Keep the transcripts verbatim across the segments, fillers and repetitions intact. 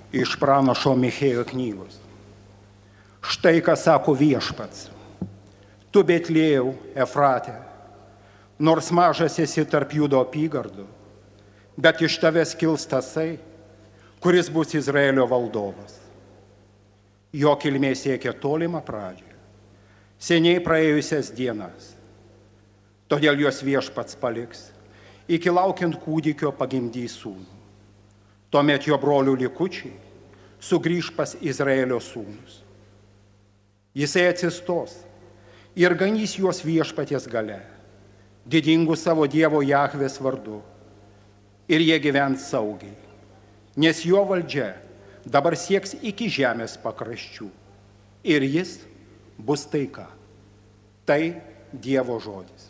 iš pranašo Michėjo knygos. Štai ką sako Viešpats. Tu Betlėjau, Efrate, nors mažas esi tarp Judo apygardų, bet iš tavęs kils tasai, kuris bus Izraelio valdovas. Jo kilmė siekia tolimą pradžią, seniai praėjusias dienas. Todėl juos Viešpats paliks, iki laukiant kūdikio pagimdys sūnų. Tuomet jo brolių likučiai sugrįž pas Izraelio sūnus. Jisai atsistos ir ganys juos Viešpaties gale, didingu savo Dievo Jahvės vardu, ir jie gyvens saugiai, nes jo valdžia dabar sieks iki žemės pakraščių, ir jis bus taika. Tai Dievo žodis.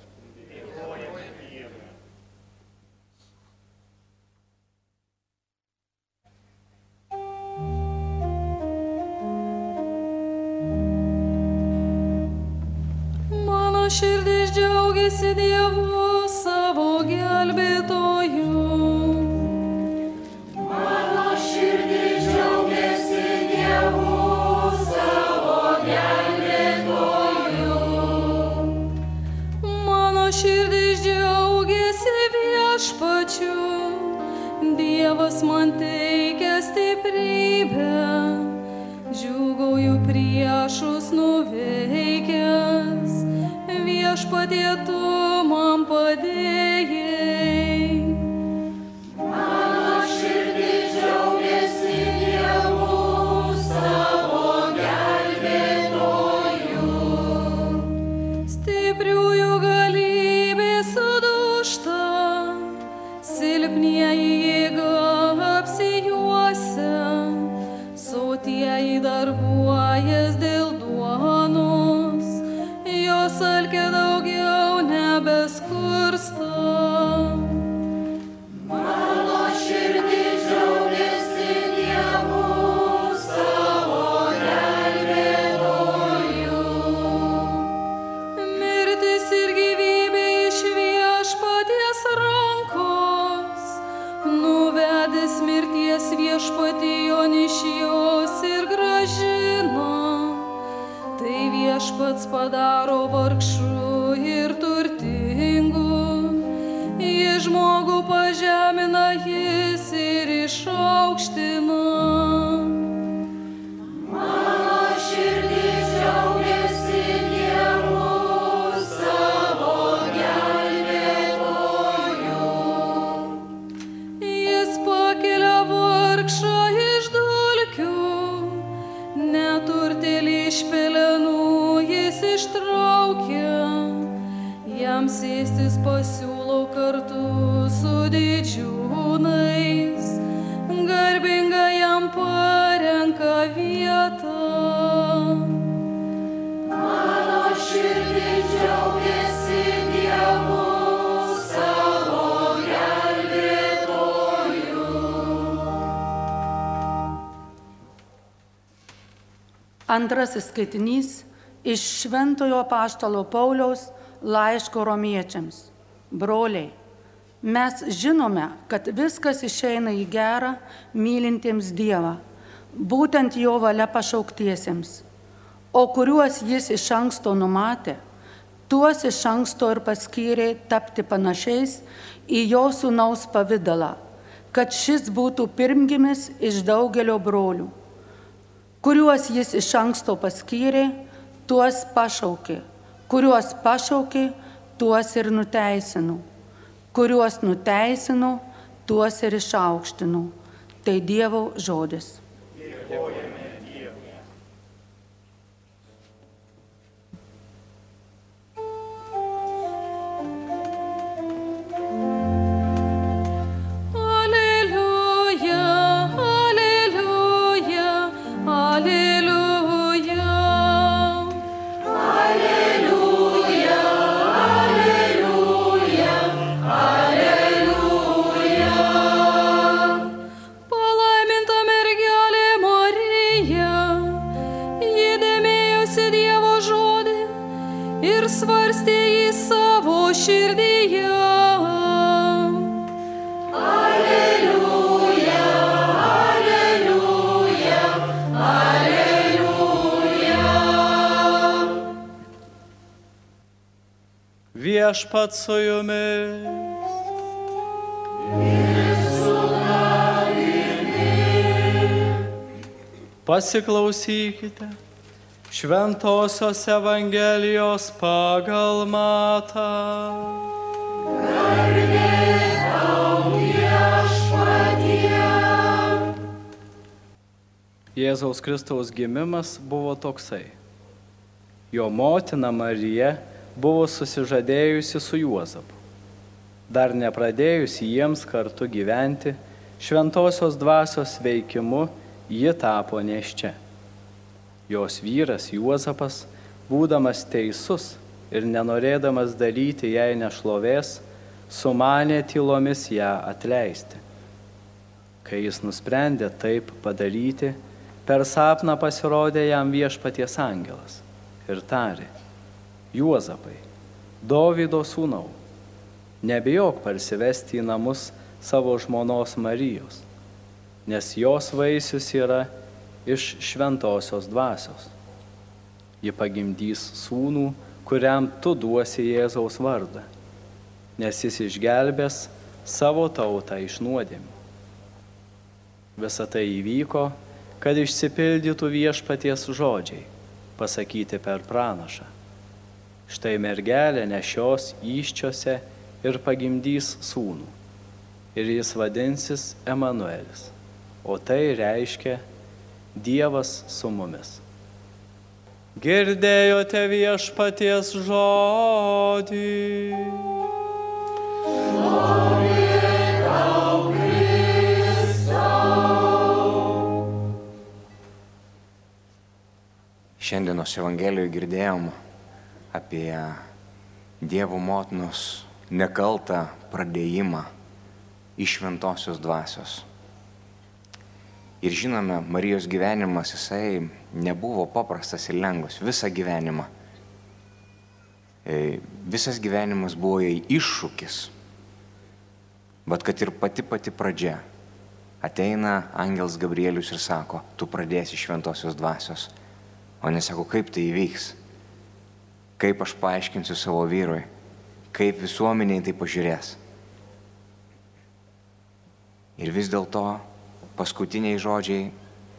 Širdis džiaugiasi Dievu savo gelbėtoju. Mano širdis džiaugiasi Dievu savo gelbėtoju. Mano širdis džiaugiasi Viešpačiu. Dievas man teikia stiprybę. Džiūgauju priešus nuveikęs. Viešpatie, tu man padėjai. Mano širdis džiaugiasi Dievu savo gelbėtoju. Stipriųjų galybė sudūžta, silpnieji jėga apsijuosia, sotieji darbuojas dėl duonos. Jos alkė daugiau nebeskursta. Mano širdis džiaugiasi Dievu savo gelbėtoju. Mirtis ir gyvybė iš Viešpaties rankos, nuvedęs mirties Viešpatį jon iš jos ir grąžino. Tai Viešpats padaro vargšų ir turtingų, jį žmogų pažemina jis ir išaukština. Mano širdis džiaugiasi Dievu savo gelbėtoju. Jis pakelia vargšą iš dulkių, neturtėlį iš pelenų jis ištraukia, jam sėstis pasiūlau kartu su didžiūnais, garbinga jam parenka vietą. Mano širdis džiaugiasi Dievu savo gelbėtoju. Antrasis skaitinys iš Šventojo apaštalo Pauliaus laiško romiečiams. Broliai, mes žinome, kad viskas išeina į gerą mylintiems Dievą, būtent jo valia pašauktiesiems, o kuriuos jis iš anksto numatė, tuos iš anksto ir paskyrė tapti panašiais į jo sūnaus pavidalą, kad šis būtų pirmgimis iš daugelio brolių. Kuriuos jis iš anksto paskyrė, tuos pašaukė, kuriuos pašaukė, tuos ir nuteisino, kuriuos nuteisino, tuos ir išaukštino. Tai Dievo žodis. Dėkojame Dievui. Palaiminta mergelė Marija. Viešpat su jumis. Pasiklausykite Šventosios Evangelijos pagal Matą. Jėzaus Kristaus gimimas buvo toksai. Jo motina Marija buvo susižadėjusi su Juozapu. Dar nepradėjus jiems kartu gyventi, šventosios dvasios veikimu ji tapo nėščia. Jos vyras Juozapas, būdamas teisus ir nenorėdamas daryti jai nešlovės, sumanė tylomis ją atleisti. Kai jis nusprendė taip padaryti, per sapną pasirodė jam Viešpaties angelas ir tarė: Juozapai, Dovydo sūnau, nebijok parsivesti į namus savo žmonos Marijos, nes jos vaisius yra iš šventosios dvasios. Ji pagimdys sūnų, kuriam tu duosi Jėzaus vardą, nes jis išgelbės savo tautą iš nuodėmių. Visa tai įvyko, kad išsipildytų Viešpaties žodžiai, pasakyti per pranašą. Štai mergelė nešios įsčiose ir pagimdys sūnų, ir jis vadinsis Emanuelis, o tai reiškia Dievas su mumis. Girdėjote Viešpaties žodį. Šiandienos Evangelijoje girdėjom apie Dievo motinos nekaltą pradėjimą iš šventosios dvasios. Ir žinome, Marijos gyvenimas, jisai nebuvo paprastas ir lengvas visą gyvenimą. Visas gyvenimas buvo jai iššūkis. Bet kad ir pati pati pradžia. Ateina angelas Gabrielius ir sako: tu pradėsi šventosios dvasios. O nesako, kaip tai įvyks, kaip aš paaiškinsiu savo vyrui, kaip visuomeniai tai pažiūrės. Ir vis dėlto paskutiniai žodžiai: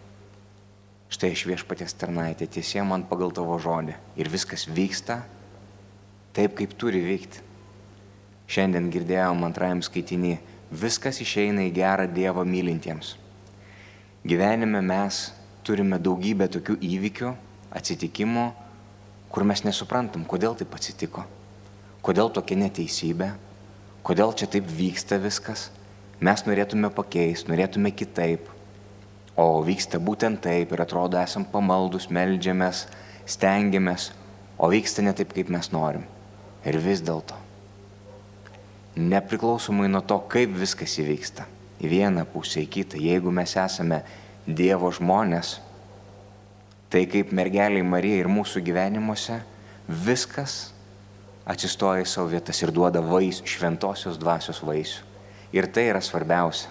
štai aš Viešpaties tarnaitė, tiesie man pagal tavo žodį. Ir viskas vyksta taip, kaip turi vykti. Šiandien girdėjom antrajam skaitinį: viskas išeina į gerą Dievą mylintiems. Gyvenime mes turime daugybę tokių įvykių, atsitikimų, kur mes nesuprantam, kodėl taip atsitiko, kodėl tokia neteisybė, kodėl čia taip vyksta viskas. Mes norėtume pakeisti, norėtume kitaip, o vyksta būtent taip ir atrodo esam pamaldus, meldžiamės, stengiamės, o vyksta ne taip, kaip mes norim. Ir vis dėlto, nepriklausomai nuo to, kaip viskas įvyksta, į vieną pusę, į kitą, jeigu mes esame Dievo žmonės, tai kaip mergeliai Marija ir mūsų gyvenimuose, viskas atsistoja į savo vietas ir duoda vaisių, šventosios dvasios vaisių. Ir tai yra svarbiausia.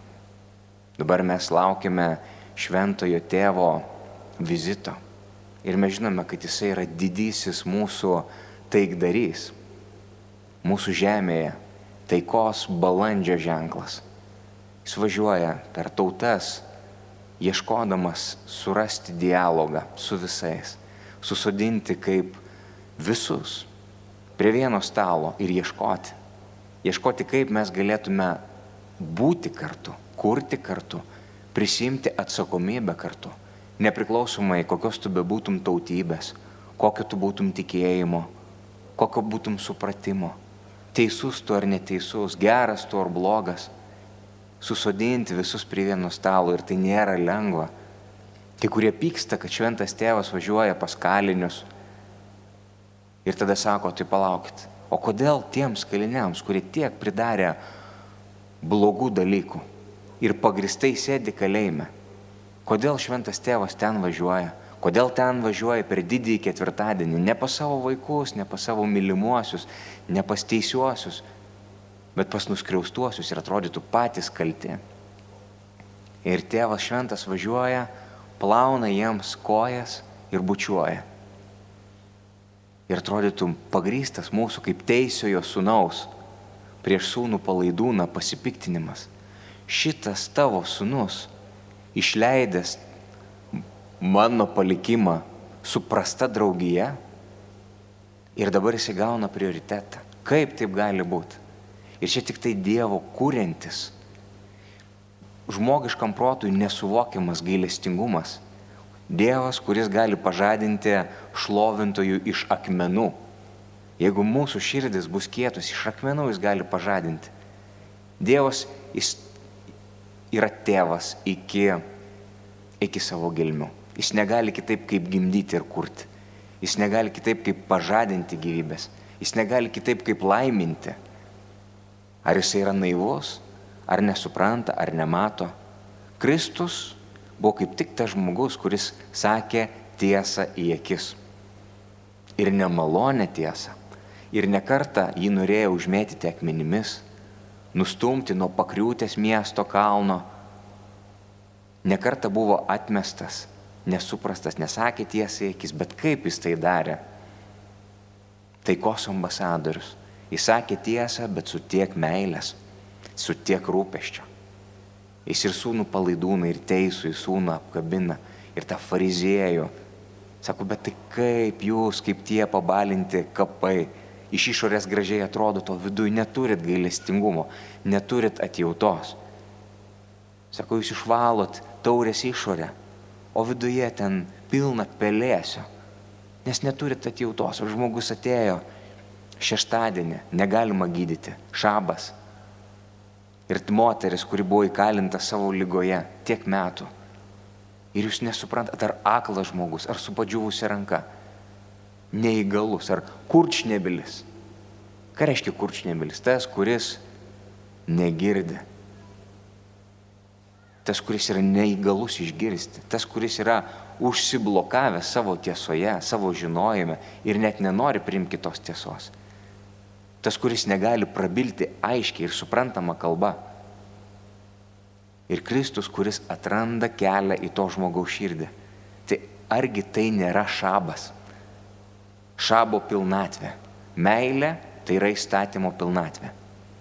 Dabar mes laukime šventojo tėvo vizito ir mes žinome, kad jisai yra didysis mūsų taikdarys, mūsų žemėje, taikos balandžio ženklas. Jis važiuoja per tautas, ieškodamas surasti dialogą su visais, susodinti kaip visus prie vieno stalo ir ieškoti. Ieškoti, kaip mes galėtume būti kartu, kurti kartu, prisimti atsakomybę kartu, nepriklausomai kokios tu bebūtum tautybės, kokio tu būtum tikėjimo, kokio būtum supratimo, teisus tu ar neteisus, geras tu ar blogas. Susodinti visus prie vieno stalo ir tai nėra lengva. Kai kurie pyksta, kad šventas tėvas važiuoja pas kalinius ir tada sako: tai palaukit, o kodėl tiems kaliniams, kurie tiek pridarė blogų dalykų ir pagristai sėdi kalėjime, kodėl šventas tėvas ten važiuoja, kodėl ten važiuoja per didįjį ketvirtadienį, ne pas savo vaikus, ne pas savo mylimuosius, ne pas teisiuosius, bet pas nuskriaustuosius ir atrodytų patys kalti. Ir tėvas šventas važiuoja, plauna jiems kojas ir bučiuoja. ir atrodytų pagrįstas mūsų kaip teisiojo sūnaus prieš sūnų palaidūną pasipiktinimas. Šitas tavo sūnus, išleidęs mano palikimą su prasta draugija, ir dabar jis įgauna prioritetą. Kaip taip gali būti? Ir čia tik tai Dievo kūrentis, žmogiškam protui nesuvokiamas gailestingumas. Dievas, kuris gali pažadinti šlovintojų iš akmenų. Jeigu mūsų širdis bus kietos, iš akmenų jis gali pažadinti. Dievas, jis yra tėvas iki, iki savo gelmių. Jis negali kitaip kaip gimdyti ir kurti. Jis negali kitaip kaip pažadinti gyvybės. Jis negali kitaip kaip laiminti. Ar jis yra naivus, ar nesupranta, ar nemato. Kristus buvo kaip tik tas žmogus, kuris sakė tiesą į akis. Ir nemalonę tiesą. Ir nekartą jį norėjo užmėtyti akmenimis, nustumti nuo pakriūtės miesto kalno. Nekartą buvo atmestas, nesuprastas, nesakė tiesą į akis, bet kaip jis tai darė? Taikos ambasadorius. Jis sakė tiesą, bet su tiek meilės, su tiek rūpesčio. Jis ir sūnų palaidūną, ir teisų į sūnų apkabina, ir tą fariziejų. Sako, bet tai kaip jūs, kaip tie pabalinti kapai, iš išorės gražiai atrodo, to viduje neturit gailestingumo, neturit atjautos. Sako, jūs išvalot taurės išorę, o viduje ten pilna pelėsio, nes neturit atjautos. O žmogus atėjo šeštadienį, negalima gydyti, šabas. Ir moteris, kuri buvo įkalinta savo ligoje tiek metų. Ir jūs nesuprantat, ar aklas žmogus, ar su padžiūvusia ranka, neįgalus, ar kurčnebilis. Ką reiškia kurčnebilis? Tas, kuris negirdi. Tas, kuris yra neįgalus išgirsti. Tas, kuris yra užsiblokavęs savo tiesoje, savo žinojime ir net nenori priimti kitos tiesos. Tas, kuris negali prabilti aiškiai ir suprantama kalba. Ir Kristus, kuris atranda kelią į to žmogaus širdį. Tai argi tai nėra šabas? Šabo pilnatvė. Meilė tai yra įstatymo pilnatvė.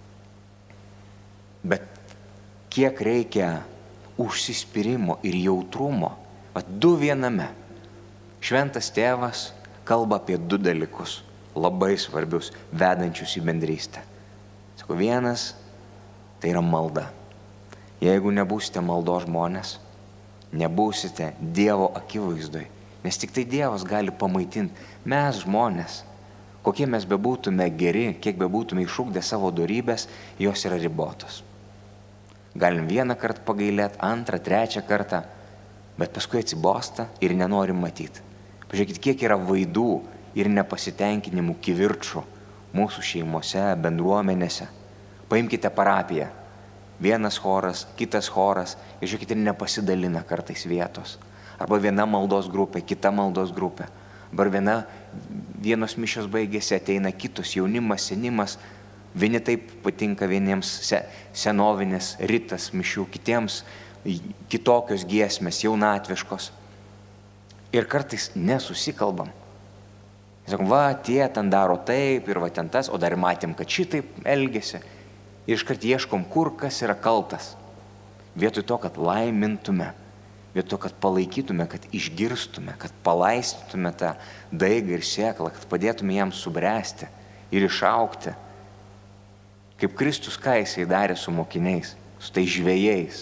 Bet kiek reikia užsispyrimo ir jautrumo, va, du viename. Šventas tėvas kalba apie du dalykus, labai svarbius, vedančius į bendrystę. Sako, vienas tai yra malda. Jeigu nebūsite maldos žmonės, nebūsite Dievo akivaizdoj, nes tik tai Dievas gali pamaitinti. Mes žmonės, kokie mes bebūtume geri, kiek bebūtume išugdę savo dorybės, jos yra ribotos. Galim vieną kartą pagailėti, antrą, trečią kartą, bet paskui atsibosta ir nenorim matyti. Pažiūrėkit, kiek yra vaidų ir nepasitenkinimų kivirčų mūsų šeimose, bendruomenėse. Paimkite parapiją. Vienas choras, kitas choras, ir žiūrėkite, ir nepasidalina kartais vietos. Arba viena maldos grupė, kita maldos grupė. Arba viena, vienos mišios baigėsi, ateina kitos, jaunimas, senimas. Vieni taip patinka, vieniems senovinės ritas mišių, kitiems kitokios giesmės, jaunatviškos. Ir kartais nesusikalbam. Sakom, va, tie ten daro taip ir va ten tas, o dar matėm, kad šitaip elgėsi. Ir iškart ieškom, kur kas yra kaltas. Vietoj to, kad laimintume, vietoj to, kad palaikytume, kad išgirstume, kad palaistytume tą daigą ir sėklą, kad padėtume jam subręsti ir išaukti. Kaip Kristus, ką jisai darė su mokiniais, su tai žvejais.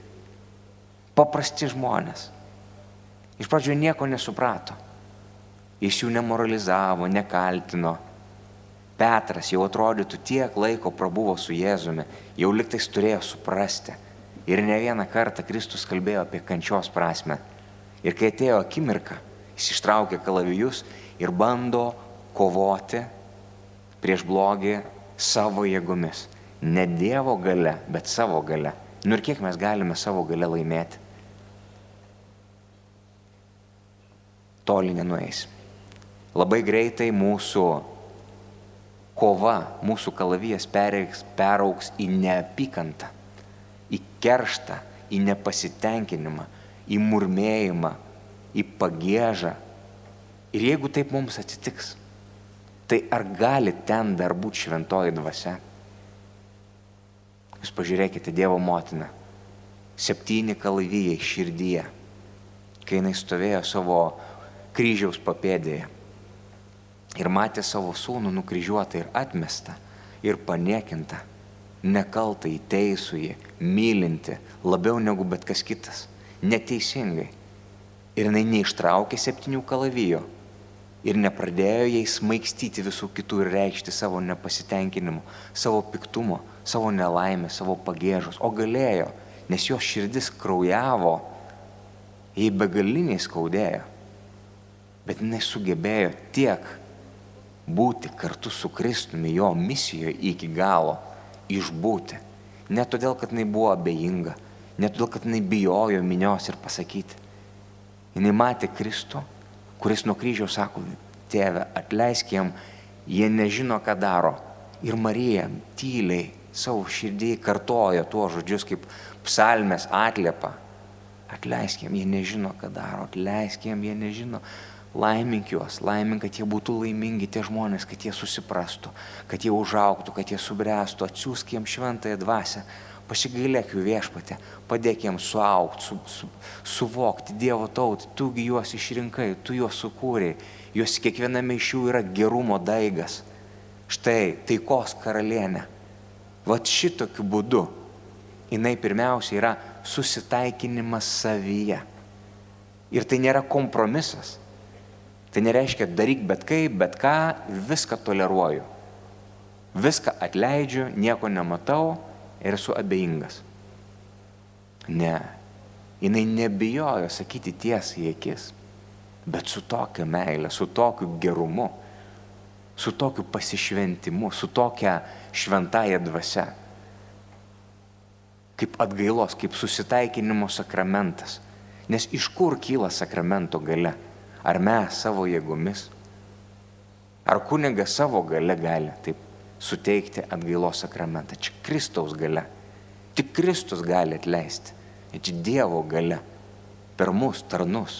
Paprasti žmonės. Iš pradžio nieko nesuprato. Jis jų nemoralizavo, nekaltino. Petras jau atrodytų tiek laiko prabuvo su Jėzumi, jau liktais turėjo suprasti. Ir ne vieną kartą Kristus kalbėjo apie kančios prasme. Ir kai atėjo akimirka, jis ištraukė kalavijus ir bando kovoti prieš blogį savo jėgomis. Ne Dievo galia, bet savo galia. Nu ir kiek mes galime savo galia laimėti? Toli nenueis. Labai greitai mūsų kova, mūsų kalavijas perauks, perauks į neapykantą, į kerštą, į nepasitenkinimą, į murmėjimą, į pagiežą. Ir jeigu taip mums atsitiks, tai ar gali ten dar būti šventoji dvasia? Jūs pažiūrėkite, Dievo motina, septyni kalavijai širdyje, kai jinai stovėjo savo kryžiaus papėdėje ir matė savo sūnų nukryžiuotą ir atmestą ir paniekinta, nekaltą, teisųjį, mylinti, labiau negu bet kas kitas, neteisingai. Ir jinai neištraukė septynių kalavijų ir nepradėjo jais smaigstyti visų kitų ir reikšti savo nepasitenkinimo, savo piktumo, savo nelaimę, savo pagėžos, o galėjo, nes jos širdis kraujavo, jai begaliniai skaudėjo, bet jinai sugebėjo tiek būti kartu su Kristumi jo misijoje iki galo, išbūti. Ne todėl, kad jinai buvo abejinga, ne todėl, kad jinai bijojo minios ir pasakyti. Jinai matė Kristų, kuris nuo kryžiaus sako, Tėve, atleisk jam, jie nežino, ką daro. Ir Marija tyliai savo širdį kartojo tuos žodžius kaip psalmės atliepa. Atleisk jam, jie nežino, ką daro, atleisk jam, jie nežino. Laimink juos, laimink, kad jie būtų laimingi tie žmonės, kad jie susiprastų, kad jie užaugtų, kad jie subręstų, atsiųsk jiems šventąją dvasią, pasigailėk jų Viešpatie, padėk jiems suaugti, su, su, suvokti Dievo tautą, tugi juos išrinkai, tu juos sukūrei, juos kiekviename iš jų yra gerumo daigas. Štai taikos karalienė. Vat šitokiu būdu jinai pirmiausia yra susitaikinimas savyje. Ir tai nėra kompromisas. Tai nereiškia daryk bet kaip, bet ką, viską toleruoju. Viską atleidžiu, nieko nematau ir esu abejingas. Ne, jinai nebijojo sakyti tiesą į akis, bet su tokia meile, su tokiu gerumu, su tokiu pasišventimu, su tokia šventąja dvasia. Kaip atgailos, kaip susitaikinimo sakramentas. Nes iš kur kyla sakramento galia? Ar mes savo jėgomis? Ar kunigas savo gale gali taip suteikti atgailos sakramentą? Čia Kristaus galia. Tik Kristus gali atleisti. Čia Dievo galia. Per mus, tarnus.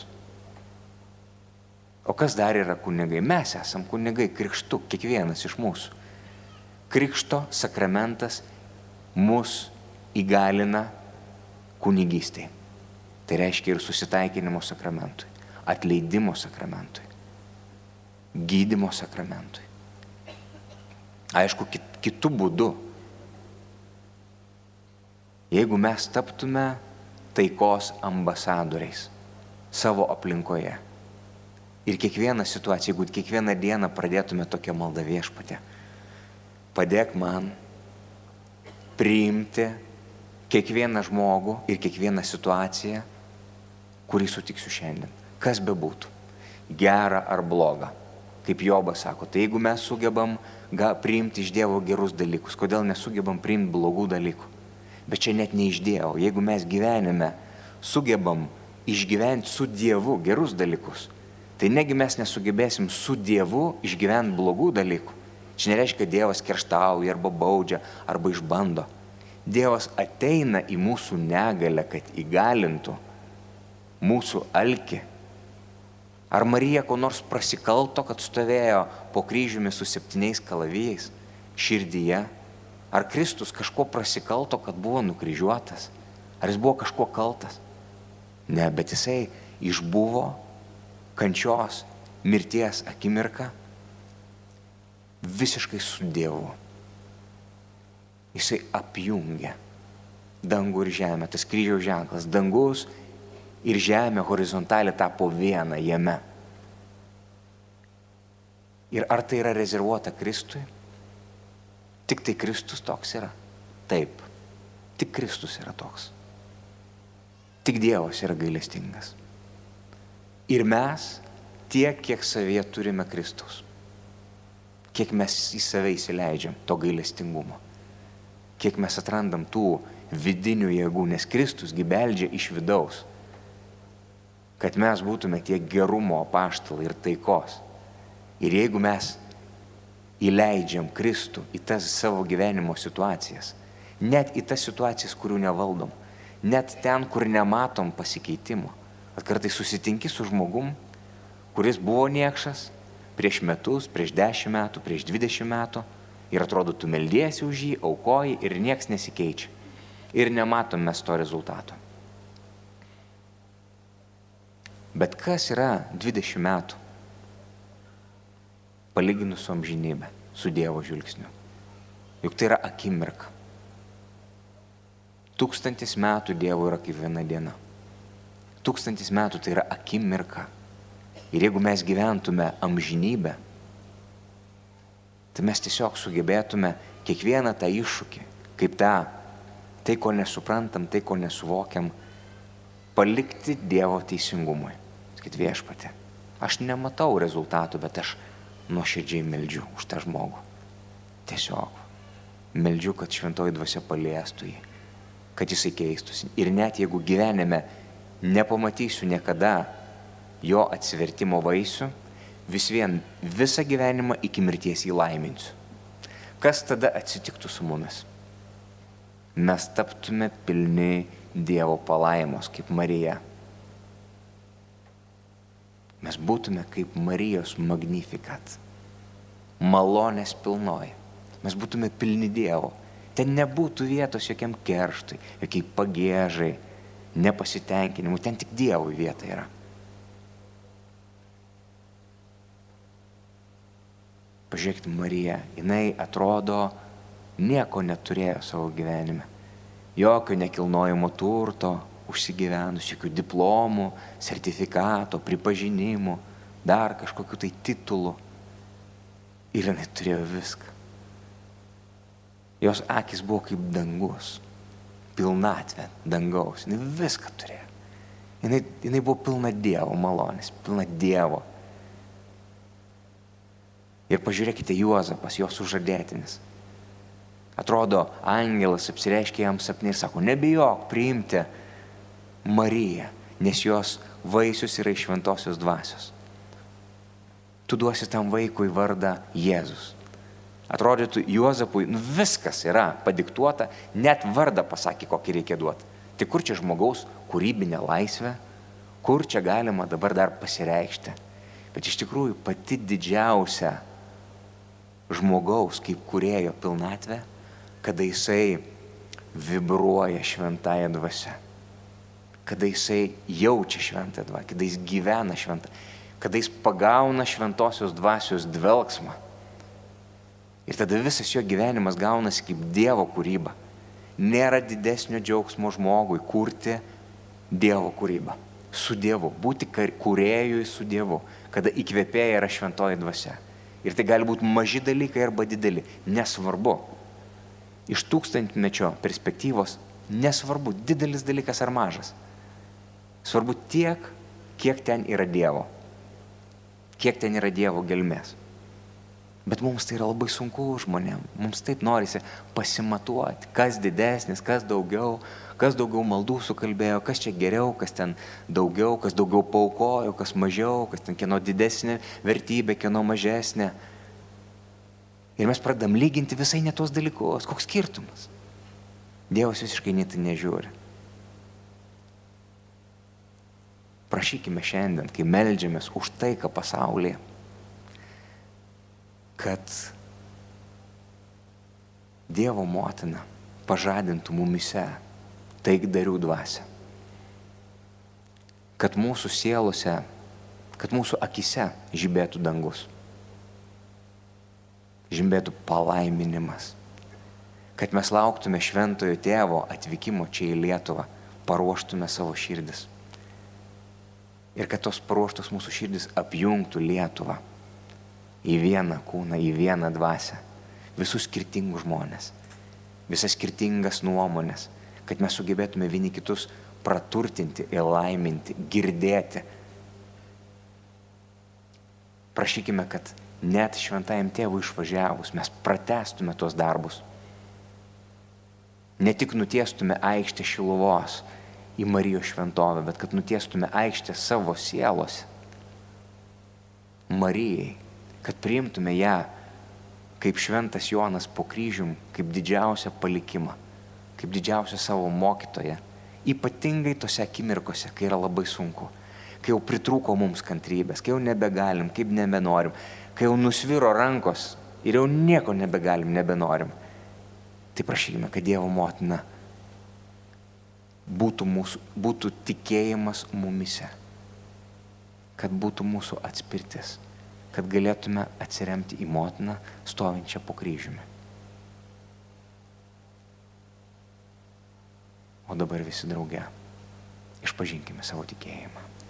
O kas dar yra kunigai? Mes esam kunigai krikštu, kiekvienas iš mūsų. Krikšto sakramentas mus įgalina kunigystei. Tai reiškia ir susitaikinimo sakramentui, atleidimo sakramentui, gydymo sakramentui. Aišku, kit, kitų būdų. Jeigu mes taptume taikos ambasadoriais savo aplinkoje ir kiekvieną situaciją, jeigu kiekvieną dieną pradėtume tokią maldą Viešpatie, padėk man priimti kiekvieną žmogų ir kiekvieną situaciją, kurį sutiksiu šiandien. Kas bebūtų, gera ar bloga. Kaip Jobas sako, tai jeigu mes sugebam priimti iš Dievo gerus dalykus, kodėl nesugebam priimti blogų dalykų? Bet čia net ne iš Dievo. Jeigu mes gyvenime sugebam išgyventi su Dievu gerus dalykus, tai negi mes nesugebėsim su Dievu išgyventi blogų dalykų. Čia nereiškia, kad Dievas kerštauja arba baudžia arba išbando. Dievas ateina į mūsų negalę, kad įgalintų mūsų alkį. Ar Marija ko nors prasikalto, kad stovėjo po kryžiumi su septyniais kalavijais širdyje? Ar Kristus kažko prasikalto, kad buvo nukryžiuotas? Ar jis buvo kažko kaltas? Ne, bet jisai išbuvo kančios, mirties akimirką visiškai su Dievu. Jisai apjungia dangų ir žemę, tas kryžiaus ženklas, dangus ir žemė horizontaliai tapo viena jame. Ir ar tai yra rezervuota Kristui? Tik tai Kristus toks yra? Taip, tik Kristus yra toks. Tik Dievas yra gailestingas. Ir mes tiek, kiek savyje turime Kristus, kiek mes į save įsileidžiam to gailestingumo, kiek mes atrandam tų vidinių jėgų, nes Kristus beldžia iš vidaus, kad mes būtume tie gerumo apaštalai ir taikos. Ir jeigu mes įleidžiam Kristų į tas savo gyvenimo situacijas, net į tas situacijas, kurių nevaldom, net ten, kur nematom pasikeitimo, kad kartais susitinki su žmogum, kuris buvo niekšas, prieš metus, prieš dešimt metų, prieš dvidešimt metų ir atrodo, tu meldiesi už jį, aukoji ir nieks nesikeičia. Ir nematom mes to rezultato. Bet kas yra dvidešimt metų? Palyginus su amžinybė, su Dievo žvilgsniu. Juk tai yra akimirka. Tūkstantis metų Dievo yra kaip viena diena. Tūkstantis metų tai yra akimirka. Ir jeigu mes gyventume amžinybę, tai mes tiesiog sugebėtume kiekvieną tą iššūkį, kaip tą, tai ko nesuprantam, tai ko nesuvokiam, palikti Dievo teisingumui. Sakyti, Viešpatie, aš nematau rezultatų, bet aš nuoširdžiai meldžiu už tą žmogų. Tiesiog meldžiu, kad šventoji dvasia paliestų jį, kad jisai keistųsi. Ir net jeigu gyvenime nepamatysiu niekada jo atsivertimo vaisių, vis vien visą gyvenimą iki mirties jį laiminsiu. Kas tada atsitiktų su mumis? Mes taptume pilni Dievo palaimos, kaip Marija. Mes būtume kaip Marijos Magnificat, malonės pilnoji. Mes būtume pilni Dievo. Ten nebūtų vietos jokiam kerštui, jokiai pagiežai, nepasitenkinimu. Ten tik Dievui vieta yra. Pažiūrėkite, Marija, jinai atrodo nieko neturėjo savo gyvenime. Jokio nekilnojamo turto, užsigyvenus, jokių diplomų, sertifikato, pripažinimų, dar kažkokių tai titulų. Ir jinai turėjo viską. Jos akis buvo kaip dangus, pilnatvė dangaus. Jinai viską turėjo. Jinai, jinai buvo pilna Dievo malonės, pilna Dievo. Ir pažiūrėkite, Juozapas, jo sužadėtinis. Atrodo, angelas apsireiškia jam sapne ir sako, nebijok priimti Mariją, nes jos vaisius yra iš šventosios dvasios. Tu duosi tam vaikui vardą Jėzus. Atrodytų, Juozapui nu, viskas yra padiktuota, net vardą pasakė, kokį reikia duoti. Tai kur čia žmogaus kūrybinė laisvė, kur čia galima dabar dar pasireikšti. Bet iš tikrųjų pati didžiausia žmogaus kaip kūrėjo pilnatvė, kada jisai vibruoja šventąją dvasią, kada jisai jaučia šventąją dvasią, kada jis gyvena šventą, kada jis pagauna šventosios dvasios dvelksmą. Ir tada visas jo gyvenimas gaunasi kaip Dievo kūryba. Nėra didesnio džiaugsmo žmogui kurti Dievo kūrybą. Su Dievu, būti kūrėjui su Dievu, kada įkvėpėja yra šventoji dvasia. Ir tai gali būti maži dalykai arba dideli, nesvarbu. Iš tūkstantmečio perspektyvos nesvarbu, didelis dalykas ar mažas. Svarbu tiek, kiek ten yra Dievo. Kiek ten yra Dievo gelmės. Bet mums tai yra labai sunku žmonėm. Mums taip norisi pasimatuoti, kas didesnis, kas daugiau, kas daugiau maldų sukalbėjo, kas čia geriau, kas ten daugiau, kas daugiau paukojo, kas mažiau, kas ten kieno didesnė vertybė, kieno mažesnė. Ir mes pradedam lyginti visai ne tos dalykus. Koks skirtumas? Dievas visiškai net nežiūri. Prašykime šiandien, kai meldžiamės už taiką pasaulyje, kad Dievo motina pažadintų mumise taikdarių dvasią. Kad mūsų sielose, kad mūsų akise žibėtų dangus. Žibėtų palaiminimas. Kad mes lauktume šventojo tėvo atvykimo čia į Lietuvą, paruoštume savo širdis. Ir kad tos paruoštos mūsų širdis apjungtų Lietuvą į vieną kūną, į vieną dvasią, visus skirtingus žmonės, visas skirtingas nuomonės, kad mes sugebėtume vieni kitus praturtinti ir laiminti, girdėti. Prašykime, kad net šventajam tėvui išvažiavus mes pratęstume tuos darbus. Ne tik nutiestume aikštę Šiluvos į Marijos šventovę, bet kad nutiestume aikštę savo sielose Marijai, kad priimtume ją kaip šventas Jonas po kryžium, kaip didžiausią palikimą, kaip didžiausią savo mokytoją, ypatingai tose akimirkose, kai yra labai sunku, kai jau pritrūko mums kantrybės, kai jau nebegalim, kaip nebenorim, kai jau nusviro rankos ir jau nieko nebegalim, nebenorim, tai prašykime, kad Dievo motina būtų, mūsų, būtų tikėjimas mumise, kad būtų mūsų atspirtis, kad galėtume atsiremti į motiną stovinčią po kryžiumi. O dabar visi drauge išpažinkime savo tikėjimą.